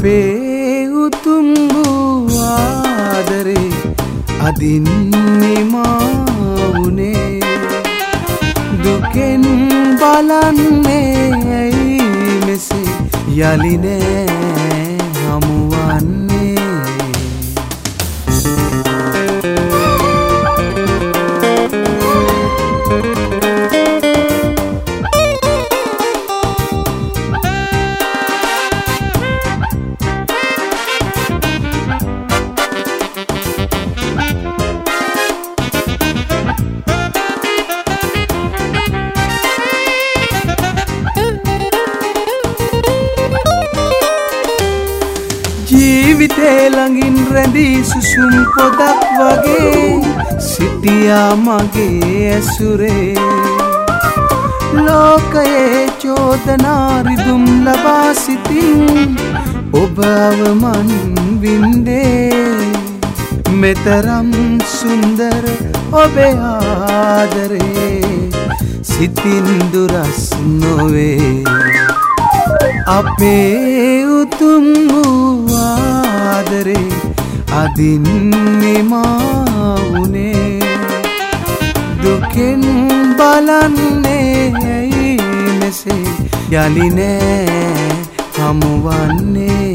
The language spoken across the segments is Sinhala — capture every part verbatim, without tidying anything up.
අපේ උතුම් වූ ආදරේ අදින් නිමාවුනේ දුකෙන් බලන්නේ ඇයි මෙසේ යලි නෑ හමුවන්නේ ජීවිතේ ළඟින් රැඳී සුසුම් පොදක් වගේ සිටියා මගේ ඇසුරේ ලෝකයේ චෝදනා රිදුම් ලබා සිටින් ඔබ අවමන් වින්දේ මෙතරම් සුන්දර ඔබේ ආදරේ සිතින් දුරස් නොවේ අපේ උතුම් වූ ආදරේ අදින් නිමාවුනේ දුකෙන් බලන්නේ ඇයි මෙසේ යලි නෑ හමුවන්නේ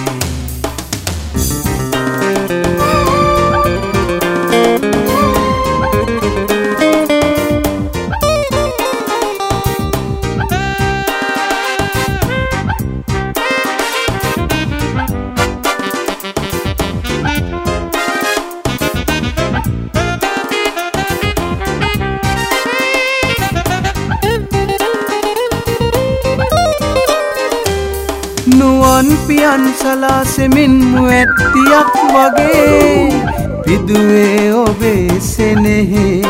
නුවන් පියන් සලාසෙමින් මුඇත්තියක් වගේ පිදුවේ ඔබේ සෙනෙහේ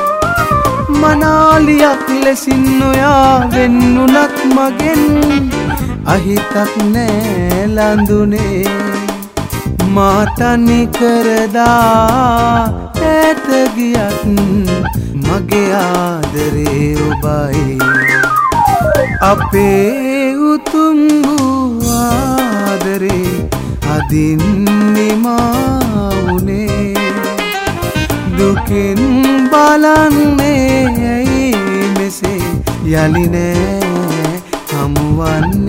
මනාලියක් ලෙසින් නොයා වෙන්නුනත් මගෙන් අහිතක් නෑ ලඳුනේ මාතනි කරදා ඇත ගියත් මගේ ආදරේ ඔබයි අපේ උතුම් වූ ආදරේ අදින් නිමාවුනේ දුකෙන් බලන්නේ ඇයි මෙසේ යලි නෑ හමුවන්නේ